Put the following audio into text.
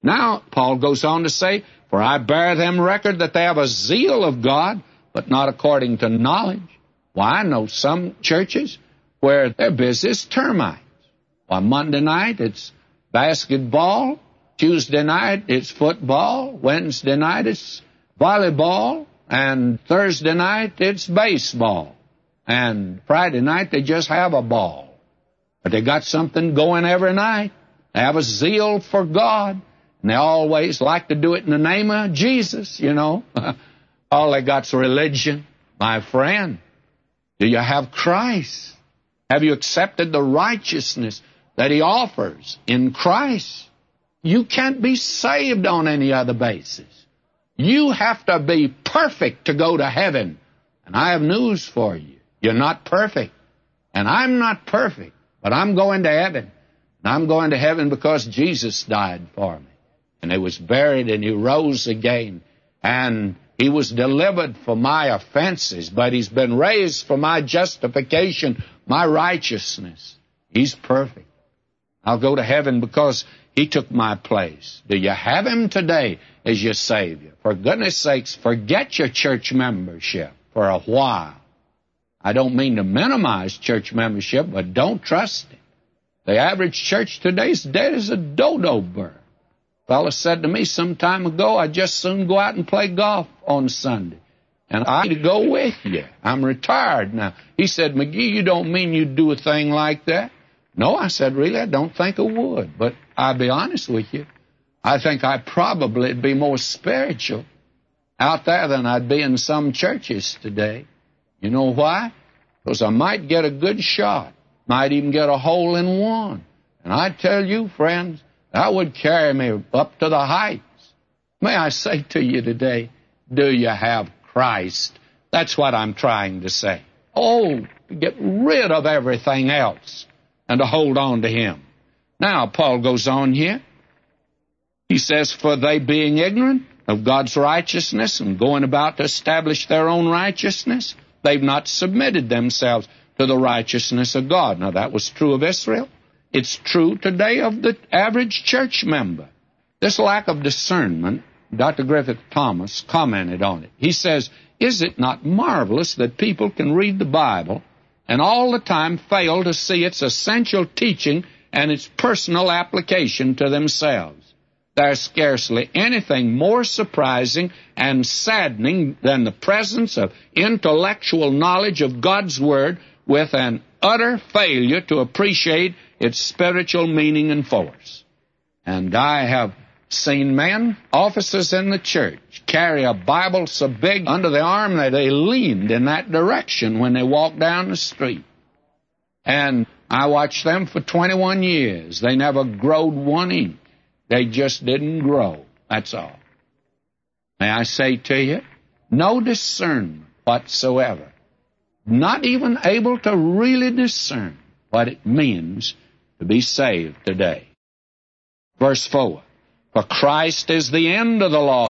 Now, Paul goes on to say, for I bear them record that they have a zeal of God, but not according to knowledge. Why, I know some churches where their business is termites. Why, Monday night it's basketball, Tuesday night it's football, Wednesday night it's volleyball, and Thursday night it's baseball, and Friday night they just have a ball. But they got something going every night. They have a zeal for God, and they always like to do it in the name of Jesus, you know. All they got's religion. My friend, do you have Christ? Have you accepted the righteousness that He offers in Christ? You can't be saved on any other basis. You have to be perfect to go to heaven. And I have news for you. You're not perfect. And I'm not perfect. But I'm going to heaven. And I'm going to heaven because Jesus died for me. And He was buried and He rose again. And He was delivered for my offenses. But He's been raised for my justification, my righteousness. He's perfect. I'll go to heaven because He took my place. Do you have Him today as your Savior? For goodness sakes, forget your church membership for a while. I don't mean to minimize church membership, but don't trust it. The average church today is dead as a dodo bird. A fellow said to me some time ago, I'd just soon go out and play golf on Sunday. And I need to go with you. I'm retired now. He said, McGee, you don't mean you'd do a thing like that? No, I said, really, I don't think I would. But I'll be honest with you. I think I'd probably be more spiritual out there than I'd be in some churches today. You know why? Because I might get a good shot. Might even get a hole in one. And I tell you, friends, that would carry me up to the heights. May I say to you today, do you have Christ? That's what I'm trying to say. Oh, to get rid of everything else and to hold on to Him. Now, Paul goes on here. He says, for they being ignorant of God's righteousness and going about to establish their own righteousness, they've not submitted themselves to the righteousness of God. Now, that was true of Israel. It's true today of the average church member. This lack of discernment, Dr. Griffith Thomas commented on it. He says, is it not marvelous that people can read the Bible and all the time fail to see its essential teaching and its personal application to themselves? There's scarcely anything more surprising and saddening than the presence of intellectual knowledge of God's Word with an utter failure to appreciate its spiritual meaning and force. And I have seen men, officers in the church, carry a Bible so big under the arm that they leaned in that direction when they walked down the street. And I watched them for 21 years. They never growed 1 inch. They just didn't grow. That's all. May I say to you, no discernment whatsoever. Not even able to really discern what it means to be saved today. Verse 4, for Christ is the end of the law.